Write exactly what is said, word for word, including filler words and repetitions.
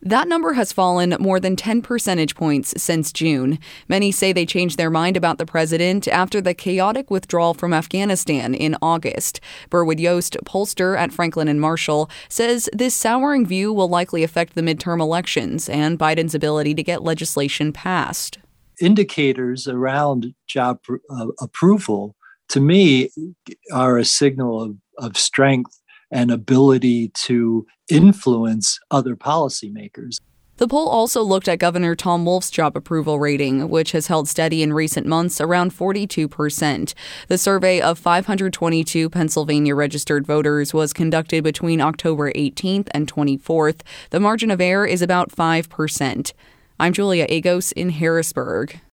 That number has fallen more than ten percentage points since June. Many say they changed their mind about the president after the chaotic withdrawal from Afghanistan in August. Burwood Yost, pollster at Franklin and Marshall, says this souring view will likely affect the midterm elections and Biden's ability to get legislation passed. Indicators around job uh, approval, to me, are a signal of, of strength and ability to influence other policymakers. The poll also looked at Governor Tom Wolf's job approval rating, which has held steady in recent months around forty-two percent. The survey of five hundred twenty-two Pennsylvania registered voters was conducted between October eighteenth and twenty-fourth. The margin of error is about five percent. I'm Julia Agos in Harrisburg.